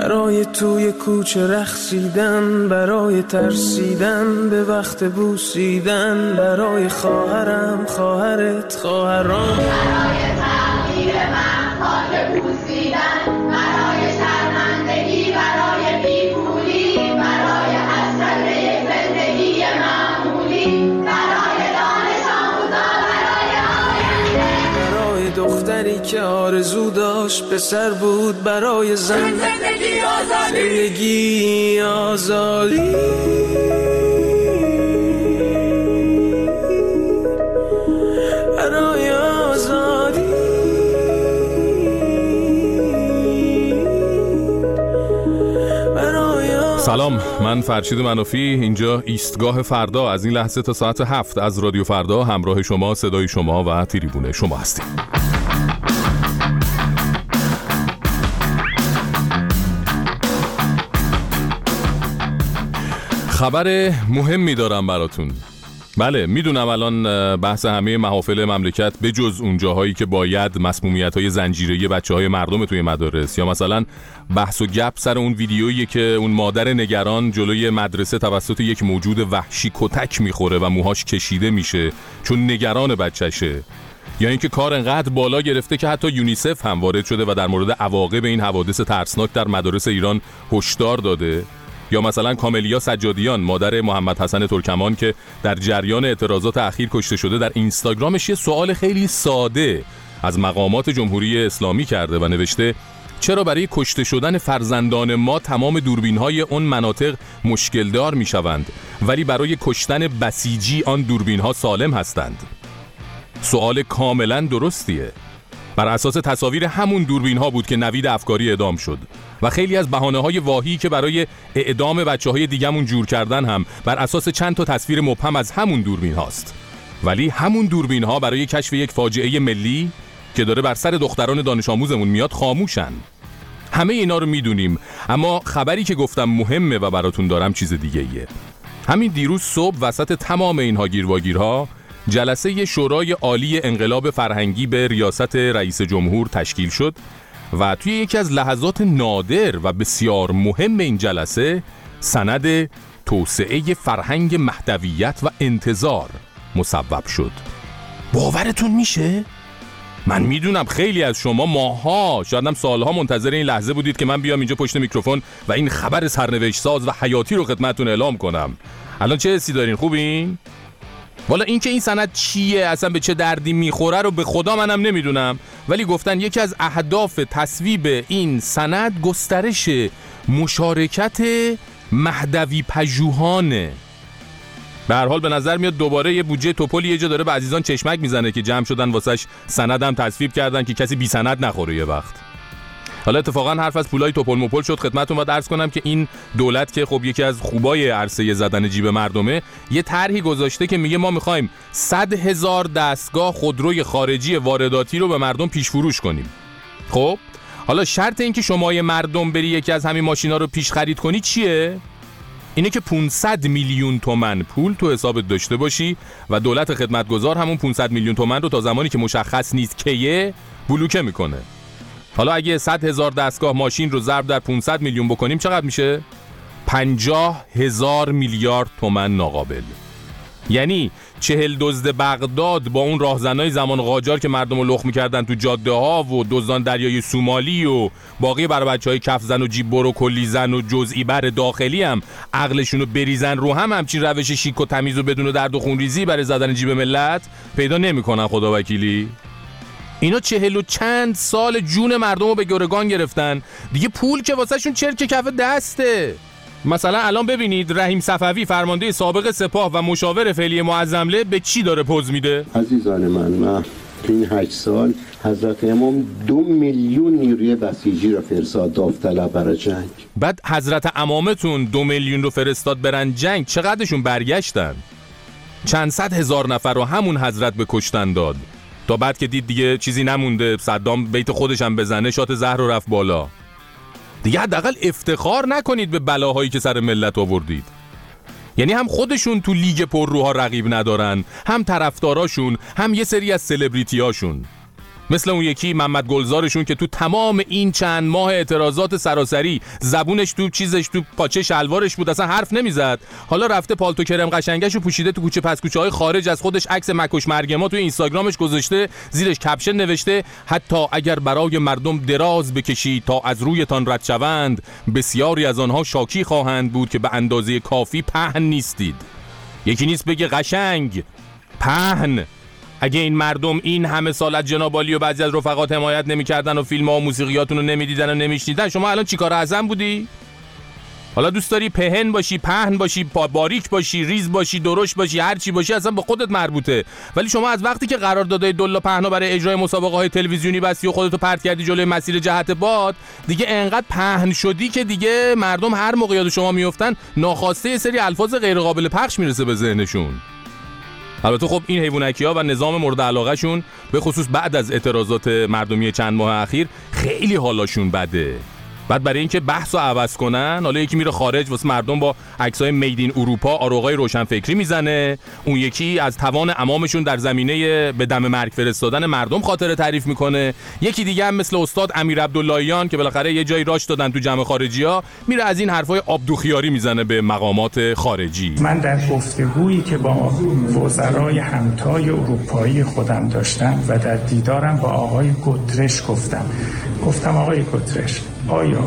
برای توی کوچه رقصیدن، برای ترسیدن به وقت بوسیدن، برای خواهرم، خواهرت، خواهرام، برای تغییر من خاک بوسیدن، برای شرمندگی، برای بیپولی، برای حسرت یک زندگی معمولی، برای دانش آموزان، برای آینده، برای دختری که آرزو داشت پسر بود، برای زندگی آزادی، زندگی آزادی، برای آزادی. سلام، من فرشید منافی، اینجا ایستگاه فردا. از این لحظه تا ساعت 7 از رادیو فردا همراه شما، صدای شما و تریبون شما هستیم. خبر مهمی دارم براتون. بله، میدونم الان بحث همه محافل مملکت به جز اون جاهایی که باید مسمومیت‌های زنجیره‌ای بچه‌های مردم توی مدارس، یا مثلا بحث و گپ سر اون ویدیویی که اون مادر نگران جلوی مدرسه توسط یک موجود وحشی کتک میخوره و موهاش کشیده میشه چون نگران بچه‌شه، یا اینکه کار انقدر بالا گرفته که حتی یونیسف هم وارد شده و در مورد عواقب این حوادث ترسناک در مدارس ایران هشدار داده، یا مثلا کاملیا سجادیان مادر محمد حسن ترکمان که در جریان اعتراضات اخیر کشته شده در اینستاگرامش یه سوال خیلی ساده از مقامات جمهوری اسلامی کرده و نوشته چرا برای کشته شدن فرزندان ما تمام دوربین‌های اون مناطق مشکل دار می‌شوند ولی برای کشتن بسیجی آن دوربین‌ها سالم هستند؟ سوال کاملا درستیه. بر اساس تصاویر همون دوربین‌ها بود که نوید افکاری اعدام شد و خیلی از بهانه‌های واهی که برای اعدام بچه‌های دیگه‌مون جور کردن هم بر اساس چند تا تصویر مبهم از همون دوربین هاست. ولی همون دوربین ها برای کشف یک فاجعه ملی که داره بر سر دختران دانش آموزمون میاد خاموشن. همه اینا رو میدونیم، اما خبری که گفتم مهمه و براتون دارم چیز دیگه ایه. همین دیروز صبح وسط تمام اینها گیرواگیرها جلسه شورای عالی انقلاب فرهنگی به ریاست رئیس جمهور تشکیل شد و توی یکی از لحظات نادر و بسیار مهم این جلسه سند توسعه فرهنگ مهدویت و انتظار مصوب شد. باورتون میشه؟ من میدونم خیلی از شما ماها شاید هم سالها منتظر این لحظه بودید که من بیام اینجا پشت میکروفون و این خبر سرنوشت ساز و حیاتی رو خدمتتون اعلام کنم. الان چه حسی دارین؟ خوبین؟ والا این که این سند چیه، اصلا به چه دردی میخوره رو به خدا منم نمیدونم، ولی گفتن یکی از اهداف تصویب این سند گسترش مشارکت مهدوی پژوهانه. به هر حال به نظر میاد دوباره یه بودجه توپلی یه جا داره به عزیزان چشمک میزنه که جمع شدن واسش سندم تصویب کردن که کسی بی سند نخوره یه وقت. حالا اتفاقا حرف از پولای توپل مپل شد، خدمتتون باید عرض کنم که این دولت که خب یکی از خوبای عرصه زدن جیب مردمه یه طرحی گذاشته که میگه ما میخوایم 100,000 دستگاه خودروی خارجی وارداتی رو به مردم پیش فروش کنیم. خب حالا شرط این که شما یه مردم بری یکی از همین ماشینا رو پیش خرید کنی چیه؟ اینه که 500 میلیون تومان پول تو حسابت داشته باشی و دولت خدمتگزار همون 500 میلیون تومان رو تا زمانی که مشخص نیست کیه بلوکه میکنه. حالا اگه 100,000 دستگاه ماشین رو ضرب در 500 میلیون بکنیم چقدر میشه؟ 50,000 میلیارد تومان ناقابل. یعنی 40 دزد بغداد با اون راهزنای زمان قاجار که مردم رو لخ میکردن تو جاده ها و دزدان دریای سومالی و باقی برای بچهای کف زن و جیب برو کلی زن و جزئی بر داخلی هم عقلشون رو بریزن رو همچین روش شیک و تمیز و بدون درد و خونریزی برای زدن جیب ملت پیدا نمیکنن. خدا وکیلی اینا 40 و چند سال جون مردم رو به گرگان گرفتن دیگه، پول که واسه شون چرک کف دسته. مثلا الان ببینید رحیم صفوی فرمانده سابق سپاه و مشاور فعلی معظمله به چی داره پوز میده؟ عزیزان من تو این 8 سال حضرت امام 2 میلیون نیروی بسیجی رو فرستاد داوطلب برای جنگ. بعد حضرت امامتون 2 میلیون رو فرستاد برن جنگ، چقدرشون برگشتن؟ چند صد هزار نفر رو همون حضرت به کشتن داد تا بعد که دید دیگه چیزی نمونده صدام بیت خودش هم بزنه شات زهر رو رفت بالا. دیگه حداقل افتخار نکنید به بلاهایی که سر ملت آوردید. یعنی هم خودشون تو لیگ پرروها رقیب ندارن، هم طرفداراشون، هم یه سری از سلبریتیاشون. مثل اون یکی محمد گلزارشون که تو تمام این چند ماه اعتراضات سراسری زبونش تو چیزش تو پاچه شلوارش بود، اصلا حرف نمیزد. حالا رفته پالتو کرم قشنگشو پوشیده تو کوچه پس کوچه‌های خارج از خودش عکس مکش مرگ ما تو اینستاگرامش گذاشته، زیرش کپشن نوشته حتی اگر برای مردم دراز بکشید تا از رویتان رد شوند، بسیاری از آنها شاکی خواهند بود که به اندازه کافی پهن نیستید. یکی نیست بگه قشنگ، پهن. اگه این مردم این همه سال از جناب عالی و بعضی از رفقات حمایت نمی‌کردن و فیلم‌ها و موسیقیاتون رو نمی‌دیدن و نمی‌شنیدن، شما الان چیکار اعظم بودی؟ حالا دوست داری پهن باشی، پهن باشی، باریک باشی، ریز باشی، درشت باشی، هر چی باشی اصلا به خودت مربوطه. ولی شما از وقتی که قراردادهای دلا پهنا برای اجرای مسابقه‌های تلویزیونی بستی و خودتو پرت کردی جلوی مسیر جهت باد، دیگه انقدر پهن شدی که دیگه مردم هر موقع یاد شما میافتن ناخواسته یه سری الفاظ غیر قابل پخش میرسه به ذهنشون. البته خب این حیوانکی‌ها و نظام مورد علاقه‌شون به خصوص بعد از اعتراضات مردمی چند ماه اخیر خیلی حالاشون بده. بعد برای اینکه بحثو عوض کنن، حالا یکی میره خارج واسه مردم با عکسای میدین اروپا آروغای روشنفکری میزنه، اون یکی از توان امامشون در زمینه به دم مرگ فرستادن مردم خاطره تعریف میکنه، یکی دیگه هم مثل استاد امیر عبداللهیان که بالاخره یه جایی راش دادن تو جمع خارجی‌ها، میره از این حرفای آبدوخیاری میزنه به مقامات خارجی. من در گفتگویی که با وزرای همتای اروپایی خودم داشتم و در دیدارم با آقای گوترش گفتم آقای گوترش، آیا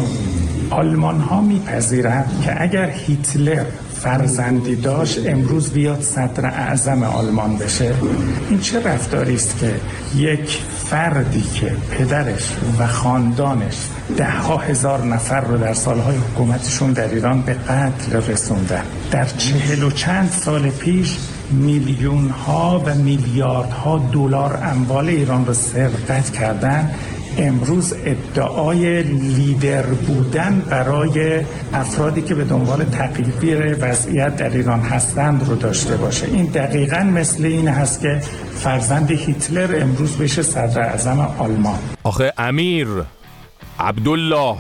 آلمان ها میپذیرند که اگر هیتلر فرزندی داشت امروز بیاد صدر اعظم آلمان بشه؟ این چه رفتاری است که یک فردی که پدرش و خاندانش 10,000 نفر رو در سالهای حکومتشون در ایران به قتل رسوندن، در 40 و چند سال پیش میلیون ها و میلیاردها دلار اموال ایران رو سرقت کردن، امروز ادعای لیدر بودن برای افرادی که به دنبال تغییر وضعیت در ایران هستند رو داشته باشه. این دقیقاً مثل این هست که فرزند هیتلر امروز بشه صدر اعظم آلمان. آخه امیر عبدالله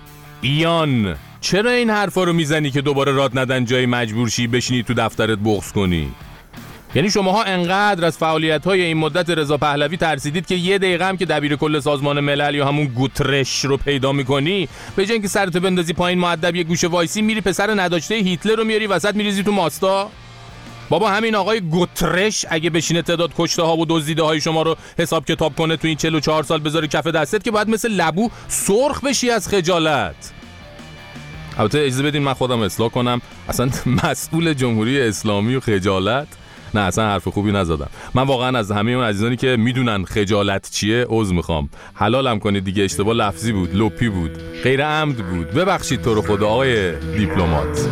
ایان، چرا این حرفا رو میزنی که دوباره راد ندن جای مجبور شی بشینی تو دفترت بغض کنی؟ یعنی شماها انقدر از فعالیت‌های این مدت رضا پهلوی ترسیدید که یه دقیقه هم که دبیر کل سازمان ملل یا همون گوترش رو پیدا می‌کنی، به جای اینکه سرت بندازی پایین مؤدب یه گوشه وایسی، میری پسر نداشته هیتلر رو میاری وسط میریزی تو ماستا؟ بابا همین آقای گوترش اگه بشینه تعداد کشته ها و دزدیده های شما رو حساب کتاب کنه تو این 44 سال بذاره کف دستت که باید مثل لبو سرخ بشی از خجالت. البته اجازه بدین من خودم اصلاح کنم، اصلا مسئول جمهوری اسلامی و خجالت، نه اصلا حرف خوبی نزدم. من واقعا از همه اون عزیزانی که میدونن خجالت چیه عذر میخوام. حلالم کنید دیگه، اشتباه لفظی بود، لپی بود، غیر عمد بود، ببخشید تو رو خدا آقای دیپلمات.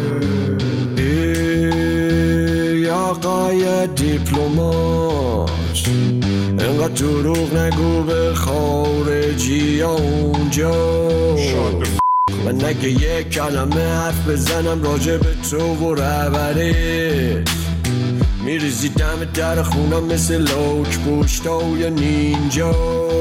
ای آقای دیپلمات، اینقدر دروغ نگو به خارجی اونجا، من نگه یک کلمه حرف بزنم راجع به تو و رهبرت، میریزی دم در خونم مثل لاک پشتای نینجا.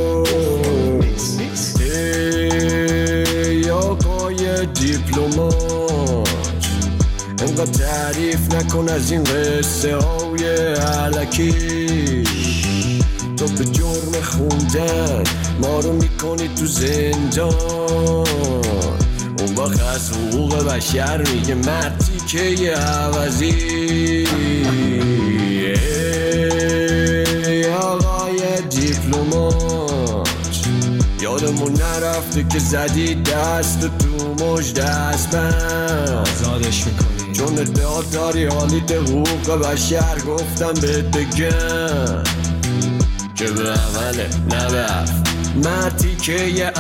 ای آقای دیپلمات، انقدر تعریف نکن از این قصه های علکی، تو به جرم خوندن ما رو میکنی تو زندان، اون وقت از حقوق بشر میگه مردی که یه عوضی. ای آقای دیپلمات، یادمون نرفته که زدی دست تو مجد اسبم، آزادش میکنی چون ادعا داری حالیت حقوق بشر، گفتم بهت بگم که به عمله نبرف مردی که یه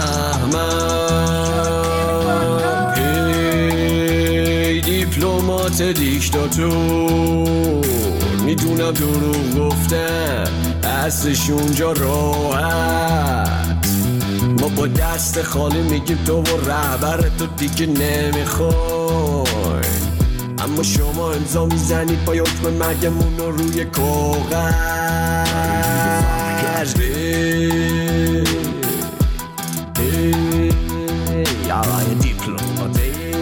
احمد. ای دیپلمات دیکتاتور، میدونم دروغ گفتن هستش اونجا راحت، ما با دست خالی میگیم تو و رهبرتو دیگه نمیخوای، اما شما امضا میزنید با حکم مرگمون رو روی کاغذ. ای آقای دیپلمات،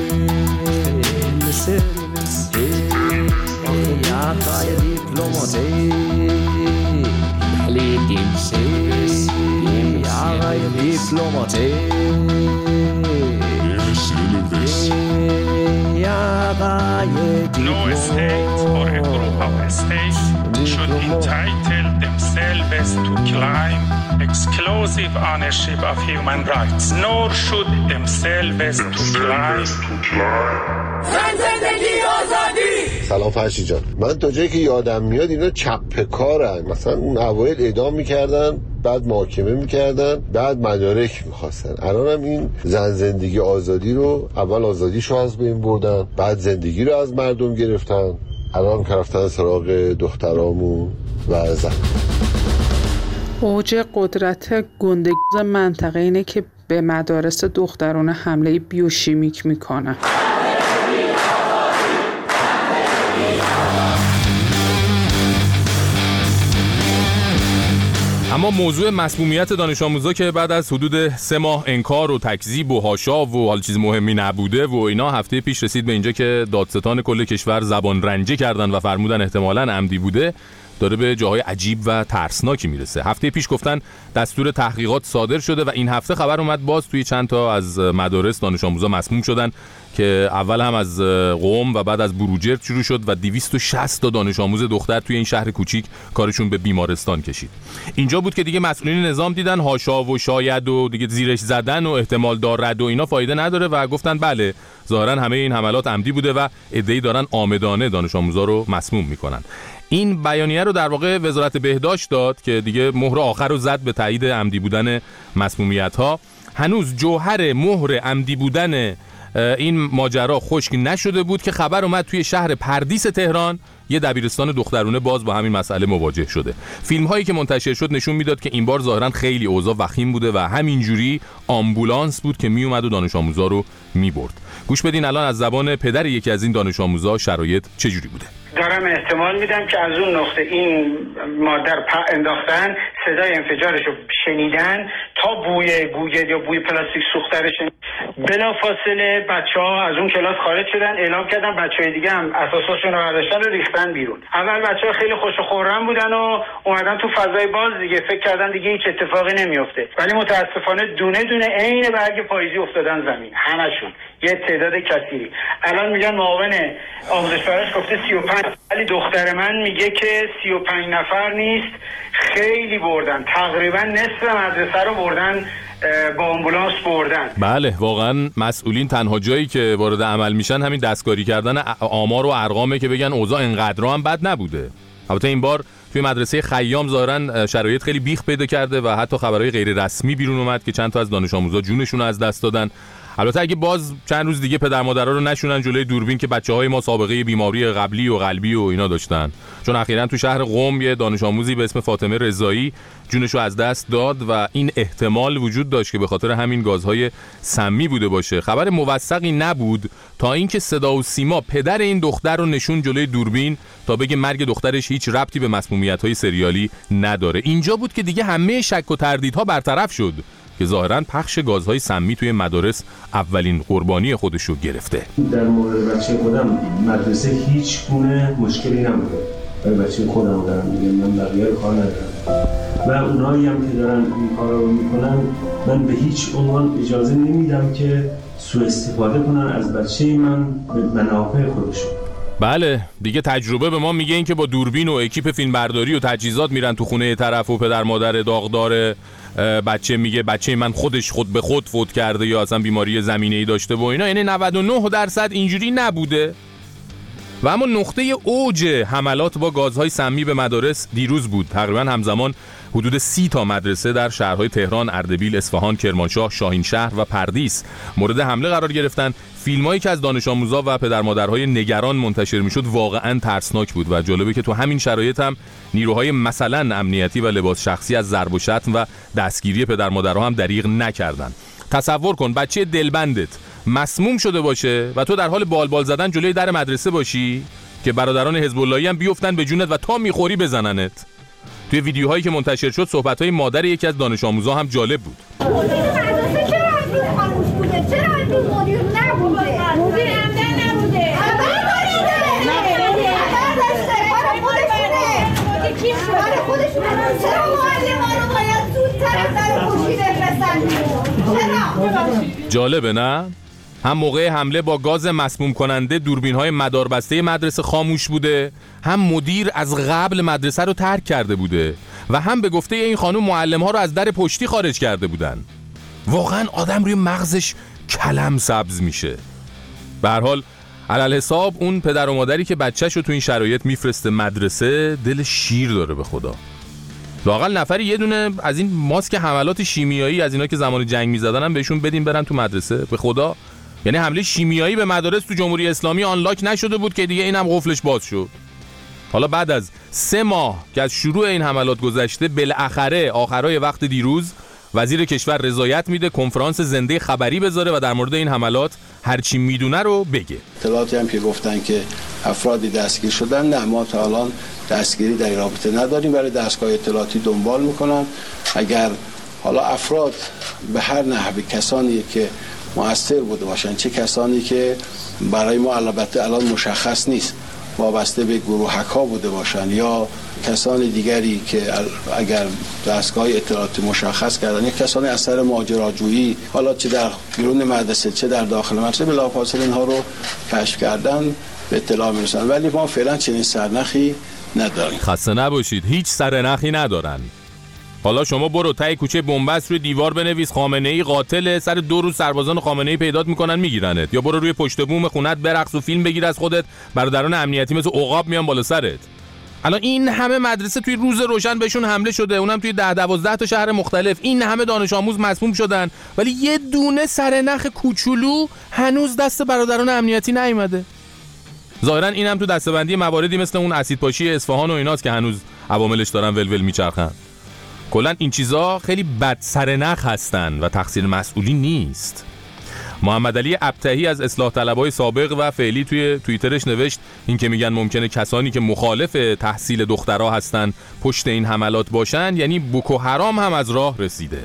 سرویس، ای آقای دیپلمات، لیدین سرویس، آقای دیپلماتی No state or a group of states should entitle themselves to claim exclusive ownership of human rights, nor should themselves to claim زندگی آزادی. سلام فرشی جان، من تا جایی که یادم میاد اینا چپه کارن. مثلا اون اوایل اعدام میکردن، بعد محاکمه میکردن، بعد مدارک میخواستن. الان هم این زن زندگی آزادی رو اول آزادیشو از بین بردن، بعد زندگی رو از مردم گرفتن، الان که رفتن سراغ دخترامون و زن. اوج قدرت گندگوز منطقه اینه که به مدارس دخترانه حمله بیوشیمیک میکنن. اما موضوع مسمومیت دانش آموزا که بعد از حدود 3 ماه انکار و تکذیب و حاشا و حال چیز مهمی نبوده و اینا، هفته پیش رسید به اینجا که دادستان کل کشور زبان رنجه کردن و فرمودن احتمالاً عمدی بوده، داره به جاهای عجیب و ترسناکی میرسه. هفته پیش گفتن دستور تحقیقات صادر شده و این هفته خبر اومد باز توی چند تا از مدارس دانش آموزا مسموم شدن که اول هم از قم و بعد از بروجرد شروع شد و 260 تا دانش آموز دختر توی این شهر کوچیک کارشون به بیمارستان کشید. اینجا بود که دیگه مسئولین نظام دیدن حاشا و شاید و دیگه زیرش زدن و احتمال دارد و اینا فایده نداره و گفتن بله ظاهرا همه این حملات عمدی بوده و عده‌ای دارن عامدانه دانش آموزا رو مسموم میکنن. این بیانیه رو در واقع وزارت بهداشت داد که دیگه مهر آخر رو زد به تایید عمدی بودن مسمومیت‌ها. هنوز جوهر مهر عمدی بودن این ماجرا خشک نشده بود که خبر اومد توی شهر پردیس تهران یه دبیرستان دخترونه باز با همین مسئله مواجه شده. فیلم هایی که منتشر شد نشون میداد که این بار ظاهرا خیلی اوضاع وخیم بوده و همینجوری آمبولانس بود که میومد و دانش آموزا رو میبرد. گوش بدین الان از زبان پدر یکی از این دانش آموزا شرایط چجوری بوده. دارم احتمال میدم که از اون نقطه این ماده رو انداختن، صدای انفجارش رو شنیدن تا بوی گوگل یا بوی پلاستیک سوخترش، بلا فاصله بچه‌ها از اون کلاس خارج شدن، اعلام کردن بچه‌های دیگه هم اساساشون رو برداشتن و ریختن بیرون. اول بچه‌ها خیلی خوش و خرم بودن و اومدن تو فضای باز دیگه، فکر کردن دیگه هیچ اتفاقی نمیفته، ولی متاسفانه دونه دونه عین برگ پاییزی افتادن زمین، همشون، یه تعداد کثیری. الان میگن معاون آموزش پرورش گفته 35، ولی دختر من میگه که 35 نفر نیست، خیلی بردن، تقریبا نصف مدرسه رو بردن، با آمبولانس بردن. بله واقعا مسئولین تنها جایی که وارد عمل میشن همین دستکاری کردن آمار و ارقامه که بگن اوضاع اینقدر هم بد نبوده. البته این بار توی مدرسه خیام ظاهرا شرایط خیلی بیخ پیدا کرده و حتی خبرهای غیر رسمی بیرون اومد که چند تا از دانش آموزا جونشون رو از دست دادن. البته اگه باز چند روز دیگه پدر مادرها رو نشونن جلوی دوربین که بچه‌های ما سابقه بیماری قبلی و قلبی و اینا داشتن، چون اخیراً تو شهر قم یه دانش آموزی به اسم فاطمه رضایی جونش رو از دست داد و این احتمال وجود داشت که به خاطر همین گازهای سمی بوده باشه. خبر موثقی نبود تا اینکه صدا و سیما پدر این دختر رو نشون جلوی دوربین تا بگه مرگ دخترش هیچ ربطی به مسمومیت‌های سریالی نداره. اینجا بود که دیگه همه شک و تردیدها برطرف شد که ظاهراً پخش گازهای سمی توی مدارس اولین قربانی خودش رو گرفته. در مورد بچه خودم مدرسه هیچ گونه مشکلی نبوده. برای بچه خودم دارم میگم، من بقیه رو کار ندارم و اونایی هم که دارن این کارا رو میکنن من به هیچ عنوان اجازه نمیدم که سوء استفاده کنن از بچه من به منافع خودشون. بله دیگه تجربه به ما میگه این که با دوربین و اکیپ فیلمبرداری و تجهیزات میرن تو خونه طرف و پدر مادر داغدار بچه میگه بچه من خودش خود به خود فوت کرده یا اصلا بیماری زمینه‌ای داشته و اینا، یعنی 99% اینجوری نبوده. و اما نقطه اوج حملات با گازهای سمی به مدارس دیروز بود. تقریبا همزمان حدود 30 تا مدرسه در شهرهای تهران، اردبیل، اصفهان، کرمانشاه، شاهینشهر و پردیس مورد حمله قرار گرفتن. فیلمایی که از دانش آموزا و پدر مادرهای نگران منتشر میشد واقعا ترسناک بود و جالبه که تو همین شرایط هم نیروهای مثلا امنیتی و لباس شخصی از ضرب و شتم و دستگیری پدر مادرها هم دریغ نکردن. تصور کن بچه دلبندت مسموم شده باشه و تو در حال بالبال زدن جلوی در مدرسه باشی که برادران حزب اللهی هم بیفتن به جونت و تا میخوری بزننت. توی ویدیوهایی که منتشر شد صحبت‌های مادر یکی از دانش آموزا هم جالب بود. جالبه نه؟ هم موقع حمله با گاز مسموم کننده دوربین‌های مداربسته مدرسه خاموش بوده، هم مدیر از قبل مدرسه رو ترک کرده بوده و هم به گفته این خانم معلم‌ها رو از در پشتی خارج کرده بودن. واقعا آدم روی مغزش کلم سبز میشه. به هر حال علالحساب اون پدر و مادری که بچه‌شو تو این شرایط میفرسته مدرسه دل شیر داره به خدا. لااقل نفری یه دونه از این ماسک حملات شیمیایی از اینا که زمان جنگ می‌زدن هم بهشون بدیم برن تو مدرسه. به خدا یعنی حمله شیمیایی به مدارس تو جمهوری اسلامی آنلاک نشده بود که دیگه اینم قفلش باز شد. حالا بعد از 3 ماه که از شروع این حملات گذشته، بالاخره آخرای وقت دیروز وزیر کشور رضایت میده کنفرانس زنده خبری بذاره و در مورد این حملات هر چی میدونه رو بگه. اطلاعاتی هم که گفتن که افرادی دستگیر شدن، نه ما تا الان دستگیری در این رابطه نداریم، برای دستگاه اطلاعاتی دنبال میکنن. اگر حالا افراد به هر نحوی کسانی که مؤثر بوده باشن، چه کسانی که برای ما البته الان مشخص نیست وابسته به گروهک ها بوده باشن یا کسان دیگری که اگر دستگاه اطلاعاتی مشخص کردن یا کسانی اثر ماجراجویی حالا چه در بیرون مدرسه چه در داخل مدرسه بلافاصله اینها رو کشف کردن به اطلاع میرسن، ولی ما فعلا چنین سرنخی نداریم. خسته نباشید، هیچ سرنخی ندارن. حالا شما برو تای کوچه بنبست روی دیوار بنویس خامنه‌ای قاتل، سر 2 روز سربازان خامنه‌ای پیدات میکنن میگیرنت، یا برو روی پشت بوم خونت برقص و فیلم بگیر از خودت، برادران امنیتی مثل عقاب میان بالا سرت. الان این همه مدرسه توی روز روشن بهشون حمله شده، اونم توی 10-12 تا شهر مختلف، این همه دانش آموز مسموم شدن، ولی یه دونه سرنخ کوچولو هنوز دست برادران امنیتی نیومده. ظاهرا اینم تو دسته‌بندی مواردی مثل اون اسیدپاشی اصفهان و ایناست که هنوز عواملش دارن ولول میچرخن. کلا این چیزا خیلی بد سرنخ هستن و تقصیر مسئولی نیست. محمد علی ابطحی از اصلاح طلبای سابق و فعلی توی توییترش نوشت این که میگن ممکنه کسانی که مخالف تحصیل دخترها هستن پشت این حملات باشن، یعنی بوکو حرام هم از راه رسیده.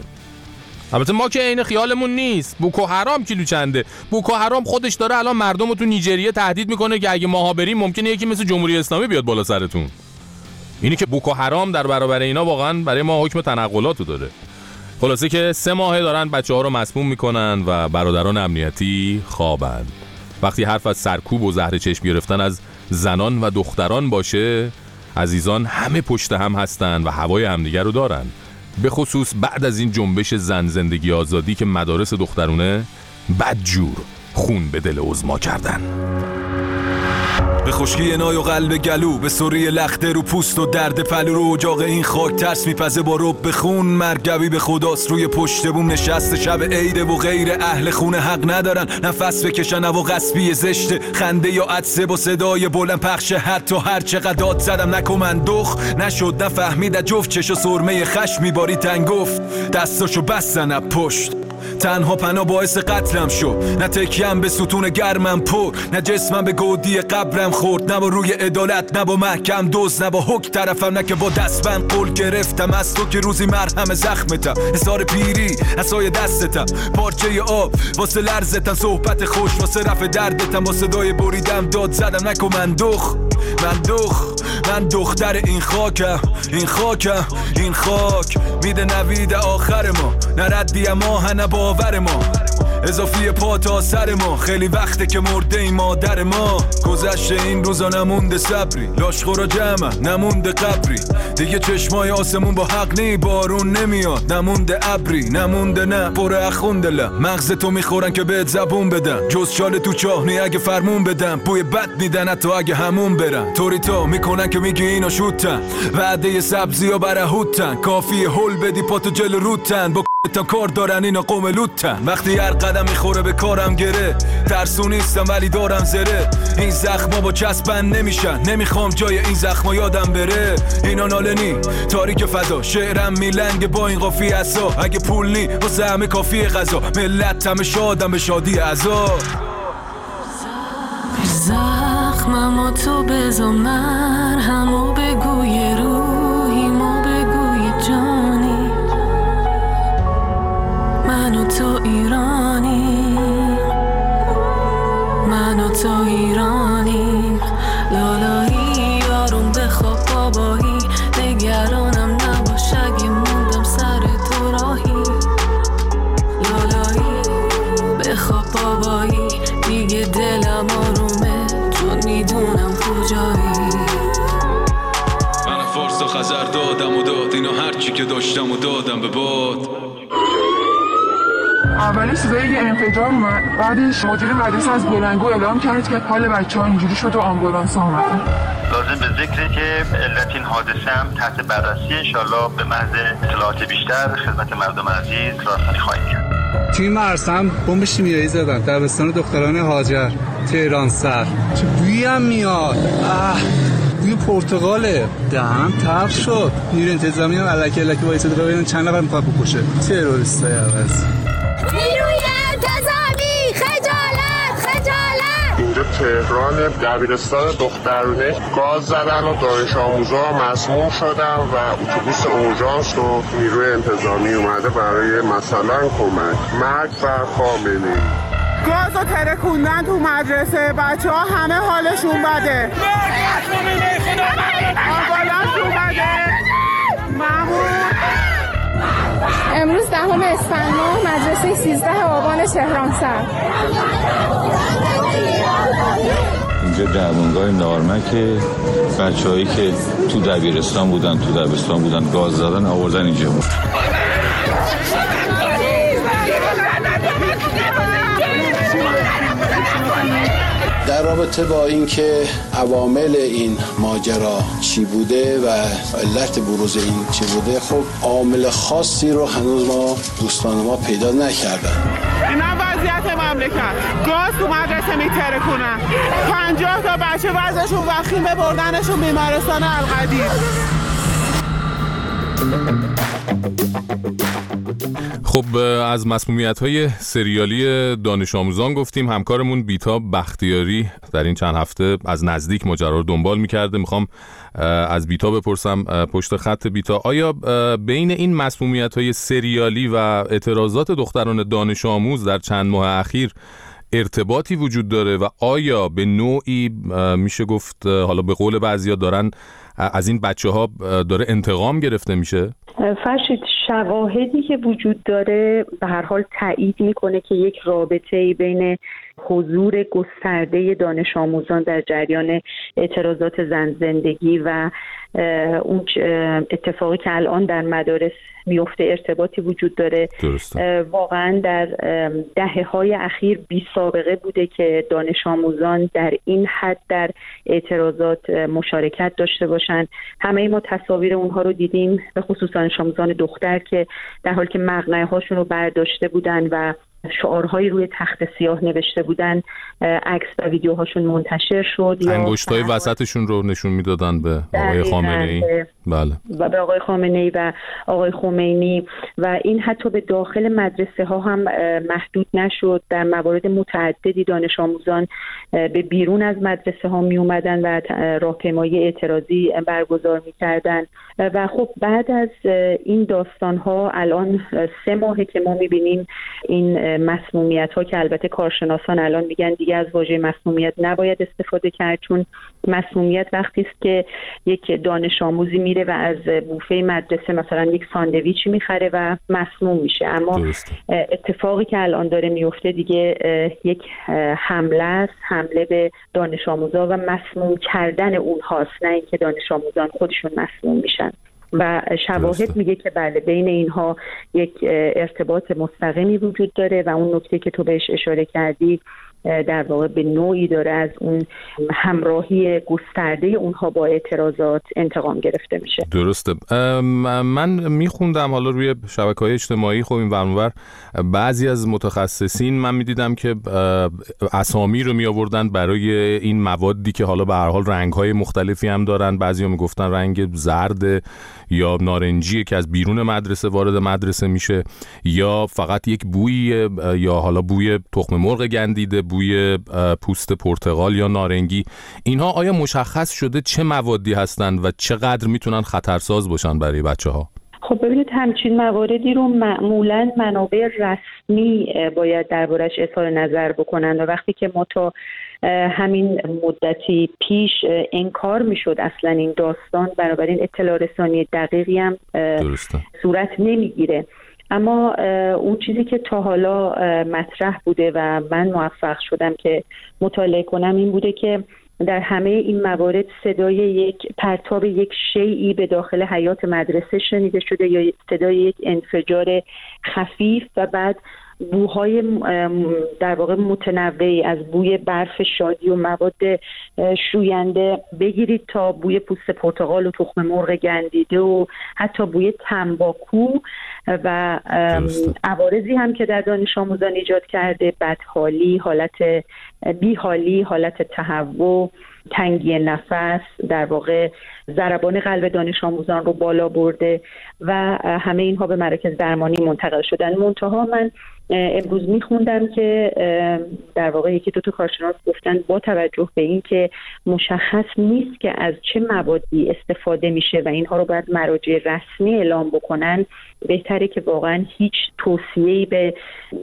البته ما که عین خیالمون نیست. بوکو حرام کیلو چنده؟ بوکو حرام خودش داره الان مردم رو تو نیجریه تهدید میکنه که اگه ماها بریم ممکنه یکی مثل جمهوری اسلامی بیاد بالا سرتون. اینی که بوکو حرام در برابر اینا واقعا برای ما حکم تنقلاتو داره. خلاصه که 3 ماهه دارن بچه‌ها رو مسموم میکنن و برادران امنیتی خوابن. وقتی حرف از سرکوب و زهر چشم گرفتن از زنان و دختران باشه، عزیزان همه پشت هم هستن و هوای همدیگر رو دارن. به خصوص بعد از این جنبش زن زندگی آزادی که مدارس دخترونه بدجور خون به دل عظما کردن. به خشکی نای و قلب گلو، به سوری لخته رو پوست و درد پلو رو اجاق این خاک ترس میپزه با رب به خون. مرگوی به خداست روی پشت بوم نشست شب عیده و غیر اهل خونه حق ندارن نفس بکشن و قصبی زشته خنده یا عطسه با صدای بلند پخش. حتی هر چقدر داد زدم نکن من دخ نشد، نفهمید جفت چشو سرمه خشم میباری تنگ گفت دستاشو بستن از پشت. تنها پناه باعث قتلم شد، نه تکیم به ستون گرمم پر، نه جسمم به گودی قبرم خورد، نه با روی عدالت، نه با محکم دوز، نه با حک طرفم، نه که با دستبند قول گرفتم از تو که روزی مرهم زخمتم، حسار پیری عصای دستتم، پارچه آب واسه لرزتم، صحبت خوش واسه رفع دردتم، با صدای بریدم داد زدم نکن من دختر این خاکم، این خاکم، این خاک میده نوید آخر ما، نه ردی ما نه باور ما، اضافی پا تا سر ما، خیلی وقته که مرده این مادر ما، گذشته این روزا نمونده صبری، لاشخورا جمع نمونده قبری، دیگه چشمای آسمون با حق نی بارون نمیاد، نمونده ابری، نمونده نه پر اخوندله، مغز تو میخورن که بهت زبون بدن، جز چاله تو چاهنی اگه فرمون بدن، بوی بد میدن حتی اگه همون برن، طوری تا میکنن که میگی اینا شوتن، وعده سبزی ها برهوتن، کافیه هول بدی پاتو جلو روتن، با تا کار دارن اینا قوم لوتن، وقتی هر قدم میخوره به کارم گره، ترسو نیستم ولی دارم زره، این زخما با چسبن نمیشن، نمیخوام جای این زخما یادم بره، اینا نالنی تاریک فضا، شعرم میلنگ با این قافی عصا، اگه پول نی واسه همه کافی غذا، ملت همه شادم به شادی عزا، زخمم تو بزن مرهمو بگوی روحیمو بگوی جانی، من و تو ایرانی، من و تو ایرانی، لالایی یارم بخواب بابایی، نگرانم نباش اگه موندم سر تو راهی، لالایی بخواب بابایی، دیگه دلم آرومه چون میدونم کجایی. من فارس و خزر دادم و داد اینو هرچی که داشتم و دادم به باد. اولش صدای انفجار اومد، بعدش مدیر مدرسه از بلندگو اعلام کرد که حال بچه‌ها اینجوری شد و آمبولانس اومد. لازم به ذکره که علت این حادثه هم تحت بررسی، انشالله به محض اطلاعات بیشتر خدمت مردم عزیز راسانی خواهیم کرد. توی مرسم بمب شیمیایی زدن دبستان دختران هاجر تهران سر. چه بویی هم میاد، بوی پرتقاله، دهنم تلخ شد. نیروی انتظامی هم الکی وایساده ببینن چند نفر میخواد بکشه. تروریستای عوض. نیروی انتظامی خجالت. اینجا تهران دبیرستان دخترونه گاز زدن و دانش آموزا مسموم شدن و اتوبوس اورژانس و نیروی انتظامی اومده برای مثلا کمک. مرگ بر خامنه‌ای. گازو ترکوندن تو مدرسه، بچه‌ها همه حالشون بده. آمبولانس اومده. امروز 10 اسفند مدرسه 13 آبان تهران سر. اینجا درمانگاه نارمکه، بچه‌هایی که تو دبیرستان بودن گاز زدن آوردن اینجا. در رابطه با اینکه عوامل این ماجرا چی بوده و علت بروز این چی بوده، خب عامل خاصی رو هنوز دوستان ما پیدا نکردن. اینا وضعیت مملکت، گاز تو مدرسه میترکونن، 50 تا بچه وضعشون وخیمه، بردنشون بیمارستان القدیر. خب از مسمومیت‌های سریالی دانش آموزان گفتیم. همکارمون بیتا بختیاری در این چند هفته از نزدیک ماجرا رو دنبال می‌کرده. میخوام از بیتا بپرسم، پشت خط بیتا، آیا بین این مسمومیت‌های سریالی و اعتراضات دختران دانش آموز در چند ماه اخیر ارتباطی وجود داره و آیا به نوعی میشه گفت، حالا به قول بعضیا، دارن از این بچه‌ها داره انتقام گرفته میشه؟ فرشید، شواهدی که وجود داره به هر حال تایید میکنه که یک رابطه‌ای بین حضور گسترده دانش آموزان در جریان اعتراضات زن زندگی و اون اتفاقی که الان در مدارس میفته ارتباطی وجود داره. واقعا در دهه‌های اخیر بی سابقه بوده که دانش آموزان در این حد در اعتراضات مشارکت داشته باشند. همه ما تصاویر اونها رو دیدیم، به خصوص دانش آموزان دختر که در حالی که مقنعه هاشون رو برداشته بودن و شعارهایی روی تخت سیاه نوشته بودن، عکس و ویدیوهاشون منتشر شد. انگشتای وسطشون رو نشون میدادن به آقای خامنه‌ای. بله. و به آقای خامنه‌ای و آقای خمینی، و این حتی به داخل مدرسه ها هم محدود نشد. در موارد متعددی دانش آموزان به بیرون از مدرسه ها می اومدن و راهپیمایی اعتراضی برگزار می کردن. و خب بعد از این داستان ها الان 3 ماهه که ما می بینیم این مسمومیت ها، که البته کارشناسان الان میگن دیگه از واژه مسمومیت نباید استفاده کرد، چون مسمومیت وقتی است که یک دانش آموزی میره و از بوفه مدرسه مثلا یک ساندویچی میخره و مسموم میشه. اما اتفاقی که الان داره میفته دیگه یک حمله است، حمله به دانش آموزا و مسموم کردن اونهاست، نه اینکه دانش آموزان خودشون مسموم میشن. و شواهد میگه که بله، بین اینها یک ارتباط مستقیمی وجود داره و اون نکته که تو بهش اشاره کردی در واقع به نوعی داره از اون همراهی گسترده اونها با اعتراضات انتقام گرفته میشه. درسته. من میخوندم حالا روی شبکه‌های اجتماعی، خب این ور اونور، بعضی از متخصصین من میدیدم که اسامی رو میآوردن برای این موادی که حالا به هر حال رنگ‌های مختلفی هم دارن. بعضیا میگفتن رنگ زرد یا نارنجی که از بیرون مدرسه وارد مدرسه میشه، یا فقط یک بوی، یا حالا بوی تخم مرغ گندیده، بوی پوست پرتقال یا نارنگی. اینها آیا مشخص شده چه موادی هستند و چقدر میتونن خطرساز باشن برای بچه‌ها؟ خب ببینید، همچین مواردی رو معمولاً منابع رسمی باید دربارش اظهار نظر بکنن و وقتی که ما تا همین مدتی پیش انکار میشد اصلا این داستان، بنابراین اطلاع رسانی دقیقی هم صورت نمیگیره. اما اون چیزی که تا حالا مطرح بوده و من موفق شدم که مطالعه کنم این بوده که در همه این موارد صدای یک پرتاب یک شیئی به داخل حیاط مدرسه شنیده شده یا صدای یک انفجار خفیف و بعد بوهای در واقع متنوعی از بوی برف شادی و مواد شوینده بگیرید تا بوی پوست پرتقال و تخم مرغ گندیده و حتی بوی تنباکو و عوارضی هم که در دانش آموزان ایجاد کرده، بدحالی، حالت بیحالی، حالت تهوع، تنگی نفس، در واقع ضربان قلب دانش آموزان رو بالا برده و همه اینها به مراکز درمانی منتقل شدن. منتها من امروز میخوندم که در واقع یکی دو تا کارشناس گفتن با توجه به این که مشخص نیست که از چه موادی استفاده میشه و اینها رو باید مراجع رسمی اعلام بکنن، بهتره که واقعا هیچ توصیه‌ای به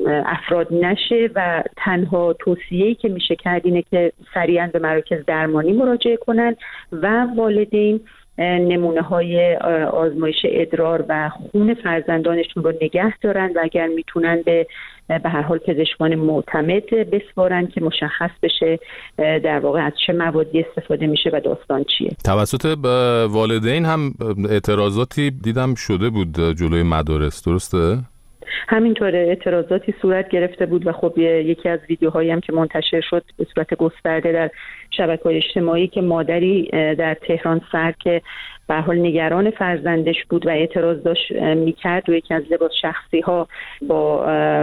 افراد نشه و تنها توصیه‌ای که میشه کرد اینه که سریعا به مراکز درمانی مراجعه کنن و والدین نمونه های آزمایش ادرار و خون فرزندانشون رو نگه دارن و اگر میتونن به هر حال پزشکان معتمد بسپارن که مشخص بشه در واقع از چه موادی استفاده میشه و داستان چیه. توسط والدین هم اعتراضاتی دیدم شده بود جلوی مدارس، درسته؟ همینطور اعتراضاتی صورت گرفته بود و خب یکی از ویدیوهایی هم که منتشر شد به صورت گسترده در شبکه‌های اجتماعی که مادری در تهران سر که به هر حال نگران فرزندش بود و اعتراض داشت میکرد و یکی از لباس شخصی ها با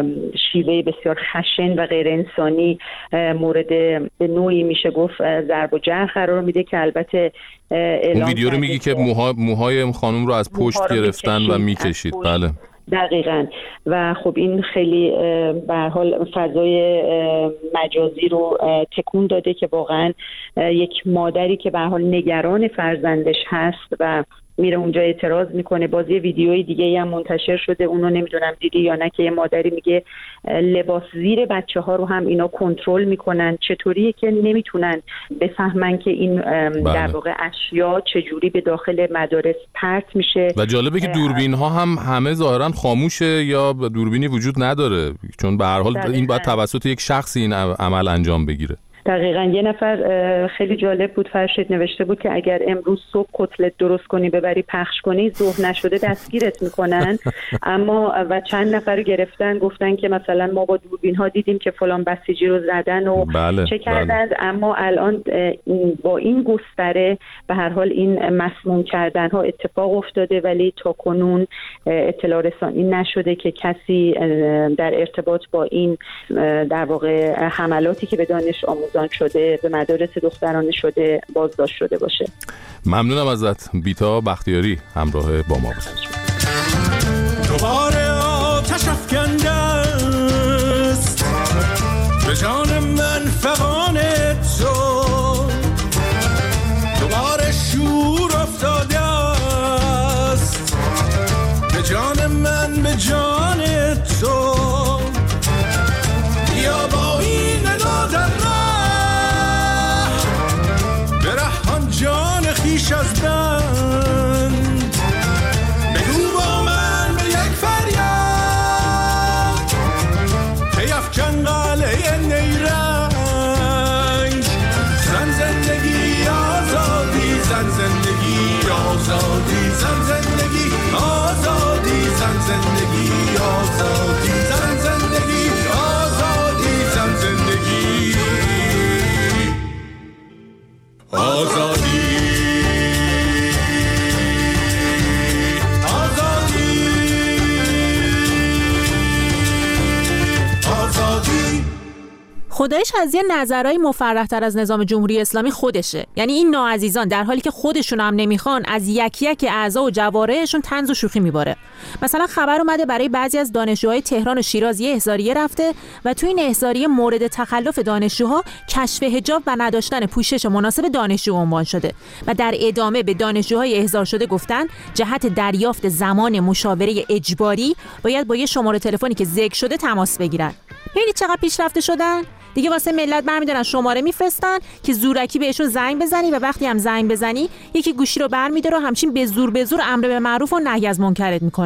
شیوه بسیار خشن و غیر انسانی مورد به نوعی میشه گفت ضرب و جرح قرار میده که البته اون ویدیو رو میگی که موهای خانم رو از پشت گرفتن و میکشید. بله دقیقاً. و خب این خیلی به هر حال فضای مجازی رو تکون داده که واقعاً یک مادری که به هر حال نگران فرزندش هست و میره اونجا اعتراض میکنه. باز یه ویدیوی دیگه هم منتشر شده، اونو نمیدونم دیدی یا نه، که یه مادری میگه لباس زیر بچه ها رو هم اینا کنترل میکنن، چطوریه که نمیتونن بفهمن که این در واقع اشیا چجوری به داخل مدارس پرت میشه. و جالبه که دوربین ها هم همه ظاهرا خاموشه یا دوربینی وجود نداره، چون به هر حال این باید توسط یک شخصی این عمل انجام بگیره. دقیقاً. یه نفر خیلی جالب بود، فرشید نوشته بود که اگر امروز صبح کتلت درست کنی ببری پخش کنی ظهر نشده دستگیرت میکنن. اما و چند نفر رو گرفتن گفتن که مثلا ما با دوربین ها دیدیم که فلان بسیجی رو زدن و چه کردن. اما الان با این گستره به هر حال این مسموم کردن ها اتفاق افتاده ولی تا کنون اطلاع رسانی نشده که کسی در ارتباط با این در واقع حملاتی که به دانش آموزان شده به مدارس دخترانه شده بازداشت شده باشه. ممنونم ازت. بیتا بختیاری همراه با ما بود. دوباره آتش افکنده است به جان من فغان تو، دوباره شور افتاده است به جان من به جان تو. یا با این ندا جان خیش از بند بگو با من به یک فریاد پیفکن قلعه نیرنگ. زن زندگی آزادی، زن زندگی آزادی، زن زندگی آزادی، زن زندگی آزادی، زن زندگی آزادی، زن زندگی آزادی. خدایش از یه نظرهای مفرح‌تر از نظام جمهوری اسلامی خودشه. یعنی این ناعزیزان در حالی که خودشون هم نمیخوان از یکی یک اعضا و جوارحشون طنز و شوخی میباره. مثلا خبر اومده برای بعضی از دانشجوهای تهران و شیراز یه احضاریه رفته و تو این احضاریه مورد تخلف دانشجوها کشف حجاب و نداشتن پوشش مناسب دانشجو عنوان شده و در ادامه به دانشجوهای احضار شده گفتن جهت دریافت زمان مشاوره اجباری باید با یه شماره تلفنی که ذکر شده تماس بگیرن. ببینید چقدر پیشرفته شدن. دیگه واسه ملت برمی‌دارن شماره میفرستن که زورکی بهشون زنگ بزنی و وقتی هم زنگ بزنی یکی گوشی رو برمی‌داره و همچین به زور امر به معروف و نهی از منکرت میکنه.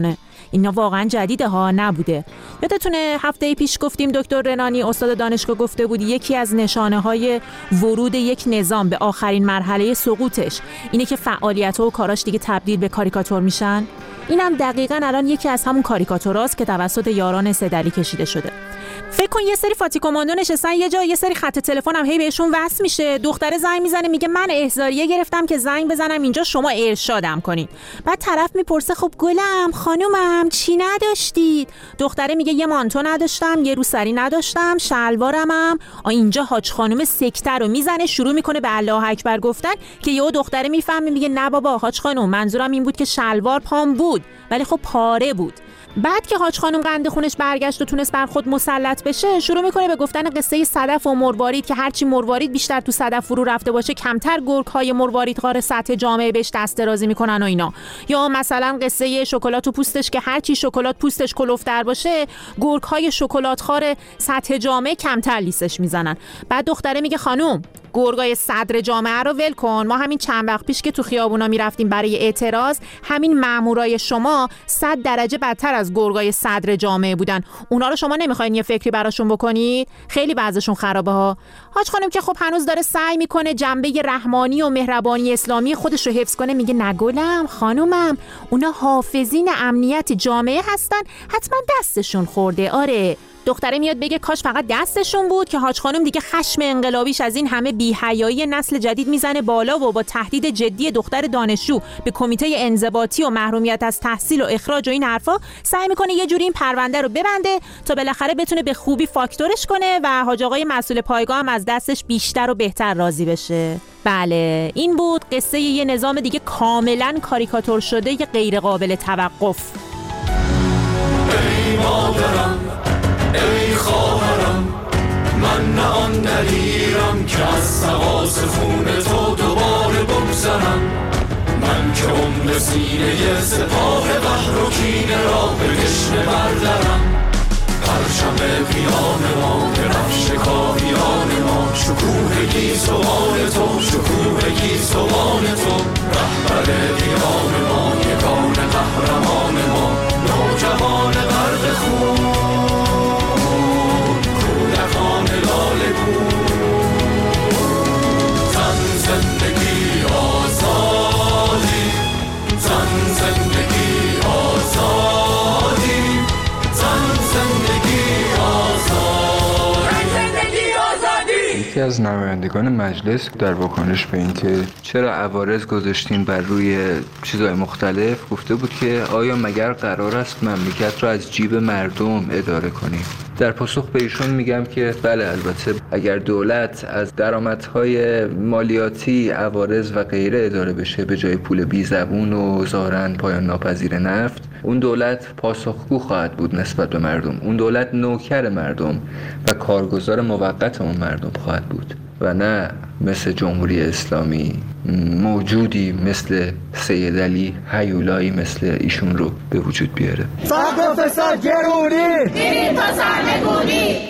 اینا واقعا جدیده ها، نبوده. یادتونه هفته پیش گفتیم دکتر رنانی استاد دانشگاه گفته بود یکی از نشانه‌های ورود یک نظام به آخرین مرحله سقوطش اینه که فعالیت‌ها و کاراش دیگه تبدیل به کاریکاتور میشن. اینم دقیقاً الان یکی از همون کاریکاتوراست که توسط یاران سدلی کشیده شده. فکر کن یه سری فاتی کماندو نشستن یه جا، یه سری خط تلفن هم هی بهشون وصل میشه، دختره زنگ میزنه میگه من احضاریه گرفتم که زنگ بزنم اینجا شما ارشادم کنین. بعد طرف میپرسه خب گلم خانومم چی نداشتید؟ دختره میگه یه مانتو نداشتم، یه روسری نداشتم، شلوارمم. اینجا حاج خانم سکته رو میزنه، شروع میکنه به الله اکبر گفتن که یهو دختره میفهمه میگه نه بابا حاج خانم منظورم این بود که شلوار پام بود ولی خب پاره بود. بعد که حاج خانم قند خونش برگشت و تونست بر خود مسلط بشه، شروع میکنه به گفتن قصه صدف و مروارید که هرچی مروارید بیشتر تو صدف فرو رفته باشه کمتر گرگ‌های مرواریدخوار سطح جامعه بهش دست درازی میکنن و اینا. یا مثلا قصه شکلات و پوستش که هرچی شکلات پوستش کلفتر باشه گرگ‌های شکلاتخوار سطح جامعه کمتر لیسش میزنن. بعد دختره میگه خانم گرگای صدر جامعه رو ول کن، ما همین چند وقت پیش که تو خیابونا میرفتیم برای اعتراض همین مامورای شما 100 درجه بدتر از گرگای صدر جامعه بودن، اونا رو شما نمیخواین یه فکری براشون بکنید؟ خیلی بعضشون خرابه ها. حاج خانم که خب هنوز داره سعی میکنه جنبه رحمانی و مهربانی اسلامی خودش رو حفظ کنه میگه نگولم خانومم اونا حافظین امنیت جامعه هستن، حتما دستشون خورده. آره دختره میاد بگه کاش فقط دستشون بود که حاج خانم دیگه خشم انقلابیش از این همه بی‌حیایی نسل جدید میزنه بالا و با تهدید جدی دختر دانشجو به کمیته انضباطی و محرومیت از تحصیل و اخراج و این حرفا سعی میکنه یه جوری این پرونده رو ببنده تا بالاخره بتونه به خوبی فاکتورش کنه و حاج آقای مسئول پایگاه هم از دستش بیشتر و بهتر راضی بشه. بله این بود قصه یه نظام دیگه کاملا کاریکاتور شده یه غیر قابل توقف. ای مادرم ای خواهرم من نه آن دلیرم که از سقاس خون تو دوباره بگذرم، من که عمر سینه سپاه قهر و کینه را به دشنه بردرم. پرچم قیام ما درفش کاهیان ما شکوه گیسوان تو شکوه گیسوان تو رهبر قیام ما یگان قهرمان ما نوجوان غرق خون کودکان لاله زن زندگی آزادی زن زندگی آزادی زن زندگی آزادی. یکی از نمایندگان مجلس در واکنش به اینکه چرا عوارض گذاشتیم بر روی چیزهای مختلف گفته بود که آیا مگر قرار است مملکت را از جیب مردم اداره کنیم؟ در پاسخ به ایشون میگم که بله البته اگر دولت از درآمدهای مالیاتی عوارض و غیره اداره بشه به جای پول بیزبون و ظاهراً پایان ناپذیر نفت، اون دولت پاسخگو خواهد بود نسبت به مردم، اون دولت نوکر مردم و کارگزار موقت اون مردم خواهد بود و نه مثل جمهوری اسلامی موجودی مثل سید علی هیولایی مثل ایشون رو به وجود بیاره. فقر و فساد گرونی دیرین تا سرنگونی.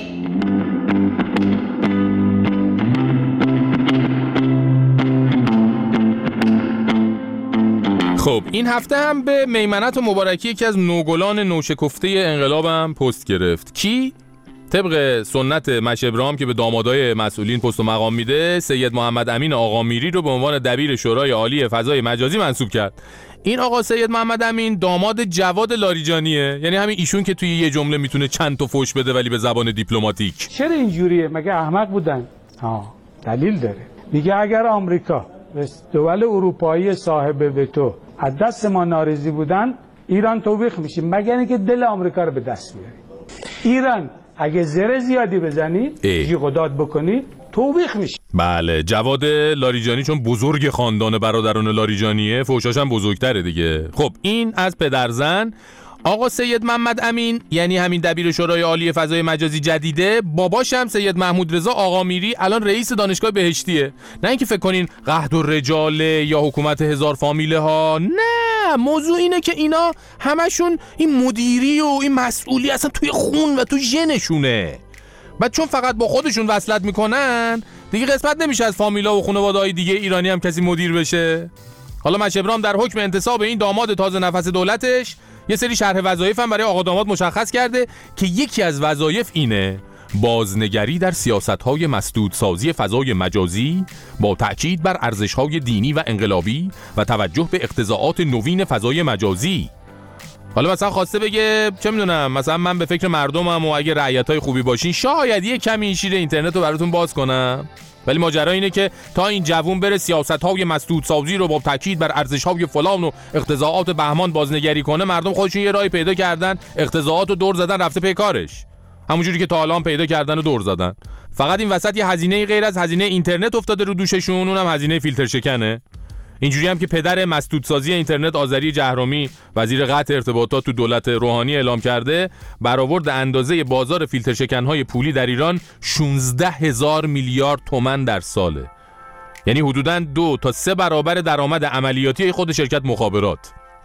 خب این هفته هم به میمنت و مبارکی یکی از نوگلان نوشکفته انقلابم پست گرفت. کی؟ طبق سنت مش ابراهیم که به دامادای مسئولین پست و مقام میده، سید محمد امین آقامیری رو به عنوان دبیر شورای عالی فضای مجازی منصوب کرد. این آقا سید محمد امین داماد جواد لاریجانیه، یعنی همین ایشون که توی یه جمله میتونه چند تا فوش بده ولی به زبان دیپلماتیک. چرا اینجوریه؟ مگه احمق بودن؟ دلیل داره. میگه اگر آمریکا و دول اروپایی صاحب وتو از دست ما ناراضی بودن، ایران توبیخ میشه، مگر اینکه دل آمریکا رو به دست بیاری. ایران اگه زره زیادی بزنی جیغ و داد بکنی توبیخ میشه. بله جواد لاریجانی چون بزرگ خاندان برادران لاریجانیه فوشاش هم بزرگتره دیگه. خب این از پدرزن آقا سید محمد امین، یعنی همین دبیر شورای عالی فضای مجازی جدیده، باباش هم سید محمود رضا آقامیری الان رئیس دانشگاه بهشتیه. نه اینکه فکر کنین قحط و رجاله یا حکومت هزار فامیله ها، نه، موضوع اینه که اینا همشون این مدیری و این مسئولی اصلا توی خون و تو ژنشونه. بعد چون فقط با خودشون وصلت میکنن دیگه قسمت نمیشه از فامیلا و خانواده‌های دیگه ایرانی هم کسی مدیر بشه. حالا مش ابراهیم در حکم انتصاب این داماد تازه نفس دولتش یه سری شرح وظایف هم برای آقا داماد مشخص کرده که یکی از وظایف اینه: بازنگری در سیاست‌های مسدودسازی فضای مجازی با تأکید بر ارزش‌های دینی و انقلابی و توجه به اقتضاعات نوین فضای مجازی. حالا مثلا خواسته بگه چه میدونم، مثلا من به فکر مردمم و اگه رعیتای خوبی باشین شاید یه کمی شیر اینترنت رو براتون باز کنم، ولی ماجرا اینه که تا این جوون بره سیاست‌های مسدودسازی رو با تاکید بر ارزش‌های فلان و اقتضاعات بهمان بازنگری کنه، مردم خودشون یه راهی پیدا کردن، اقتضاعات رو دور زدن، رفته پی کارش، همونجوری که تا الان پیدا کردن و دور زدن. فقط این وسط یه هزینه غیر از هزینه اینترنت افتاده رو دوششون، اونم هزینه فیلتر شکنه. اینجوری هم که پدر مسدودسازی اینترنت آذری جهرومی، وزیر قطع ارتباطات تو دولت روحانی اعلام کرده، برآورد اندازه بازار فیلتر شکن‌های پولی در ایران 16,000 میلیارد تومان در ساله. یعنی حدوداً 2 تا 3 برابر درآمد عملیاتی خود شرکت مخابرات.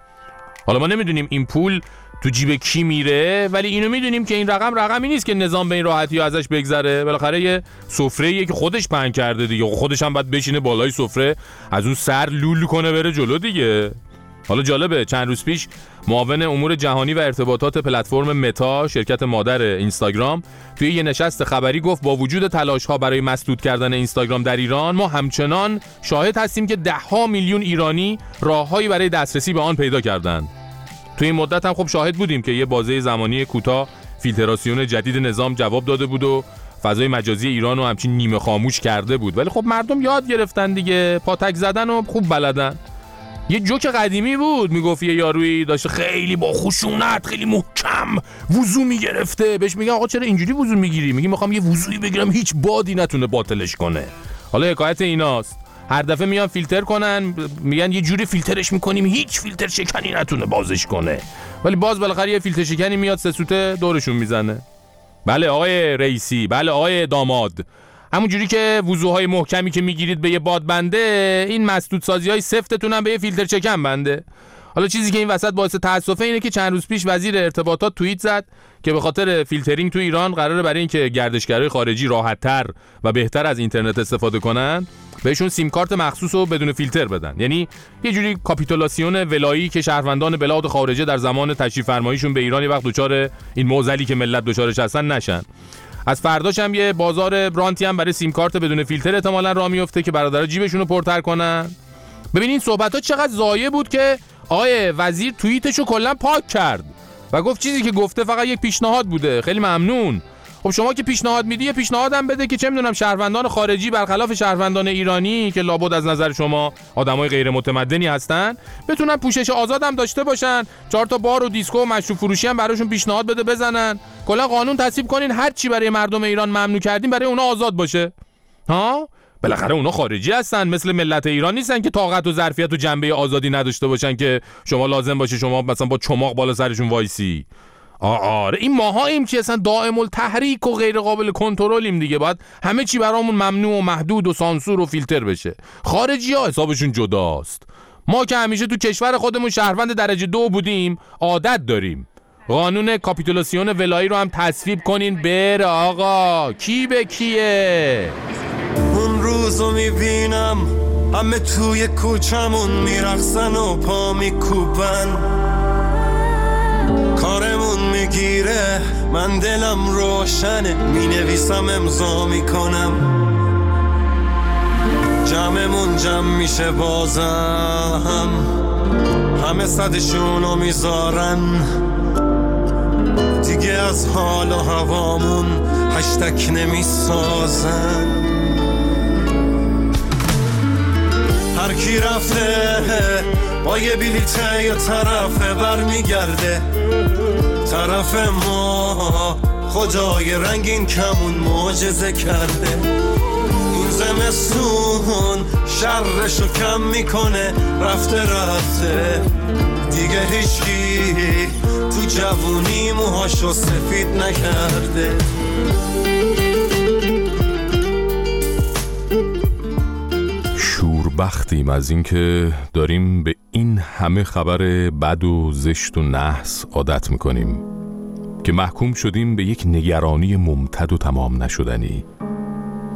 حالا ما نمیدونیم این پول تو جیب کی میره، ولی اینو میدونیم که این رقم رقمی نیست که نظام به این راحتی ازش بگذره. بالاخره یه سفره‌ایه که خودش پهن کرده دیگه، خودش هم باید بشینه بالای سفره از اون سر لول کنه بره جلو دیگه. حالا جالبه چند روز پیش معاون امور جهانی و ارتباطات پلتفرم متا، شرکت مادر اینستاگرام، توی یه نشست خبری گفت با وجود تلاش‌ها برای مسدود کردن اینستاگرام در ایران، ما همچنان شاهد هستیم که 10 میلیون ایرانی راههایی برای دسترسی به آن پیدا کردند. توی این مدت هم خب شاهد بودیم که یه بازه زمانی کوتاه فیلتراسیون جدید نظام جواب داده بود و فضای مجازی ایران رو همچین نیمه خاموش کرده بود، ولی خب مردم یاد گرفتن دیگه، پاتک زدن و خوب بلدن. یه جوک قدیمی بود میگفت یه یارویی داشته خیلی با خشونت خیلی محکم وضو میگرفته، بهش میگن آقا چرا اینجوری وضو میگیری؟ میگه میخوام یه وضویی بگیرم هیچ بادی نتونه باطلش کنه. حالا حکایت ایناست، هر دفعه میان فیلتر کنن، میگن یه جوری فیلترش میکنیم هیچ فیلتر شکنی نتونه بازش کنه، ولی باز بالاخره یه فیلتر شکنی میاد سه سوته دورشون میزنه. بله آقای رئیسی، بله آقای داماد، همون جوری که وضوهای محکمی که میگیرید به یه باد بنده، این مسدودسازی‌های سفتتون هم به یه فیلتر شکن بنده. حالا چیزی که این وسط باعث تأسفه اینه که چند روز پیش وزیر ارتباطات توییت زد که به خاطر فیلترینگ تو ایران قراره برای اینکه گردشگرای خارجی راحت‌تر و بهتر از اینترنت استفاده کنن بهشون سیم کارت مخصوص رو بدون فیلتر بدن. یعنی یه جوری کاپیتولاسیون ولایی که شهروندان بلاد خارجه در زمان تشریف فرماییشون به ایران یه وقت دچار این معضلی که ملت دچارش هستن نشن. از فرداش هم یه بازار برانتی هم برای سیم کارت بدون فیلتر احتمالاً راه میفته که برادرها جیبشون رو پرتر کنن. ببینین صحبت‌ها چقدر ضایع بود که آقای وزیر توییتشو کلا پاک کرد و گفت چیزی که گفته فقط یک پیشنهاد بوده. خیلی ممنون. خب شما که پیشنهاد میدی، یه پیشنهادم بده که چه میدونم شهروندان خارجی برخلاف شهروندان ایرانی که لابد از نظر شما آدمای غیر متمدنی هستن بتونن پوشش آزاد هم داشته باشن، 4 تا بار و دیسکو و مشروب فروشی هم براشون پیشنهاد بده بزنن. کلا قانون تصویب کنین هر چی برای مردم ایران ممنوع کردین برای اونا آزاد باشه. ها؟ بالاخره اونا خارجی هستن، مثل ملت ایران نیستن که طاقت و ظرفیت و جنبه آزادی نداشته باشن که شما لازم باشه شما مثلا با چماق بالا سرشون وایسی. آره این ماهاییم که اصلا دائم التحریک و غیر قابل کنترلیم دیگه، باید همه چی برامون ممنوع و محدود و سانسور و فیلتر بشه. خارجی‌ها حسابشون جداست. ما که همیشه تو کشور خودمون شهروند درجه 2 بودیم عادت داریم. قانون کاپیتولاسیون ولایی رو هم تصویب کنین بره آقا، کی به کیه؟ اون روزو میبینم همه توی کوچمون میرقصن و پا میکوبن، کارمون میگیره من دلم روشنه، مینویسم امضا میکنم، جمعمون جمع میشه بازم، همه صدشونو میذارن، دیگه از حال و هوامون هشتک نمیسازن. هر کی رفته با یه بلیته یه طرفه برمیگرده، طرف ما خدای رنگین کمون معجزه کرده. این زمستون شرشو کم میکنه، رفته دیگه هیچکی تو جوونی موهاشو سفید نکرده. شوربختیم از این که داریم به این همه خبر بد و زشت و نحس عادت میکنیم که محکوم شدیم به یک نگرانی ممتد و تمام نشدنی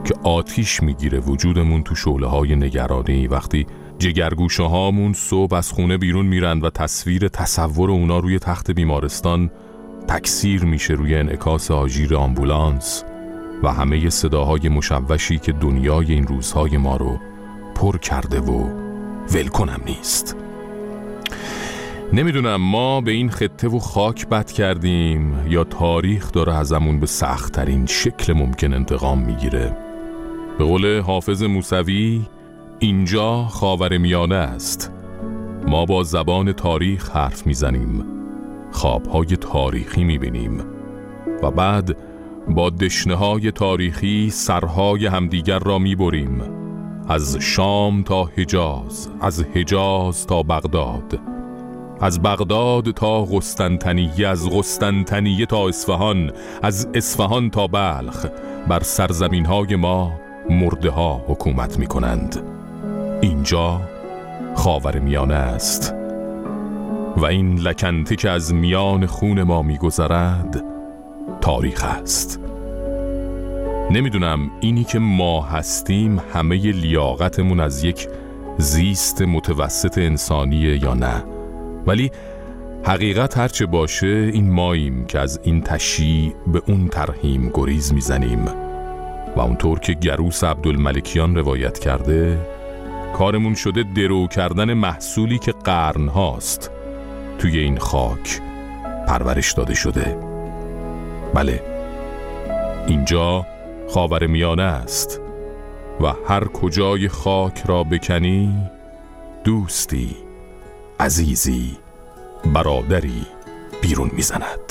که آتیش میگیره وجودمون تو شعله‌های نگرانی، وقتی جگرگوشه هامون صبح از خونه بیرون میرن و تصور اونا روی تخت بیمارستان تکثیر میشه روی انعکاس آژیر آمبولانس و همه صداهای مشوشی که دنیای این روزهای ما رو پر کرده و ولکنم نیست. نمیدونم ما به این خطه و خاک بد کردیم یا تاریخ داره ازمون به سخت‌ترین شکل ممکن انتقام میگیره. به قول حافظ موسوی اینجا خاورمیانه است. ما با زبان تاریخ حرف میزنیم، خوابهای تاریخی میبینیم و بعد با دشنه‌های تاریخی سرهای همدیگر را میبریم، از شام تا حجاز، از حجاز تا بغداد، از بغداد تا قسطنطنیه، از قسطنطنیه تا اصفهان، از اصفهان تا بلخ. بر سرزمین‌های ما مرده‌ها حکومت می‌کنند. اینجا خاورمیانه است و این لکنته که از میان خون ما می‌گذرد تاریخ است. نمیدونم اینی که ما هستیم همه لیاقتمون از یک زیست متوسط انسانیه یا نه، ولی حقیقت هرچه باشه این ماییم که از این تشییع به اون ترحیم گریز میزنیم و اونطور که گروس عبدالملکیان روایت کرده کارمون شده درو کردن محصولی که قرن هاست توی این خاک پرورش داده شده. بله، اینجا خاورمیانه است و هر کجای خاک را بکنی دوستی، عزیزی، برادری بیرون میزند.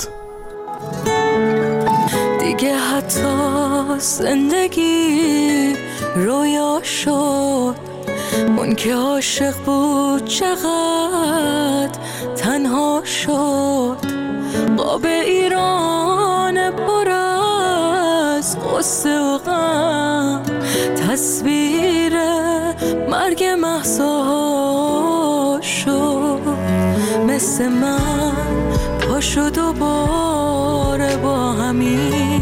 دیگه حتی زندگی رویا شد، اون که عاشق بود چقدر تنها شد. قاب ایران پر از قصه و غم، تصویر مرگ مهسا شد. مثل من پاشو دوباره با همین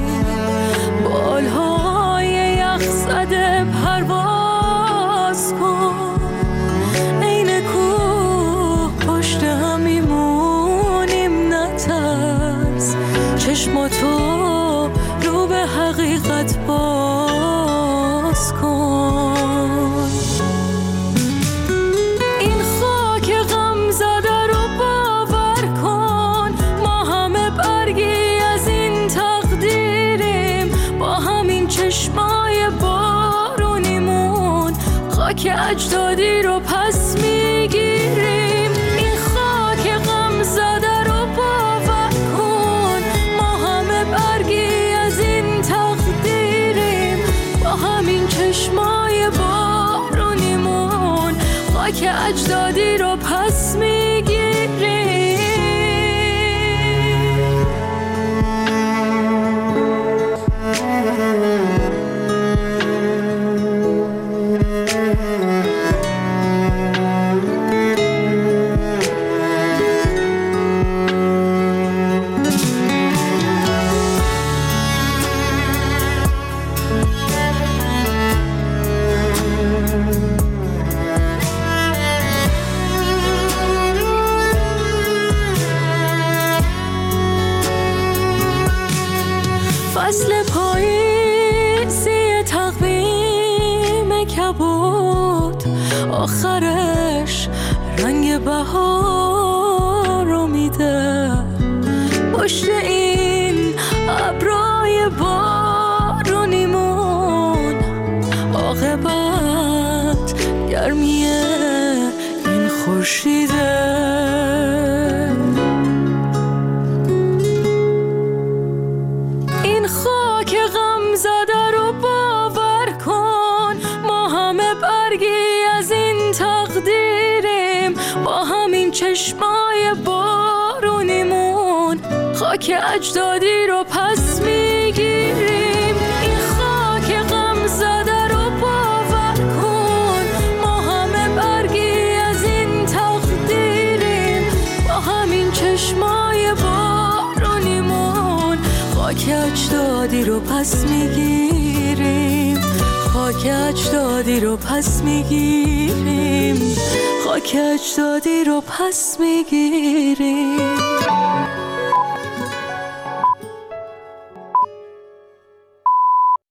بالهای یخ زده پرواز کن. این کوه پشت هم میمونیم نترس، چشماتو رو به حقیقت باز کن. این خاک غم زده رو باور کن، ما همه برگی از این تقدیریم. با همین چشمای بارونیمون خاک اجدادی رو پس میگیریم. این خاک غم زده رو باور کن، ما همه برگی از این تقدیریم. با همین چشمای بارونیمون خاک اجدادی رو پس میگیریم. فصل پاییزی تقویم کبود، آخرش رنگ بهار رو میده. پشت این ابرای بارونیمون عاقبت گرمی این خورشیده. چشمای بارونیمون خاک اجدادی رو پس میگیریم. این خاک غم زده رو باور کن، ما همه برگی از این تقدیریم. با همین چشمای بارونیمون خاک اجدادی رو پس میگیریم. خاک اجدادی رو پس میگیریم، خاک اجدادی رو پس میگیریم.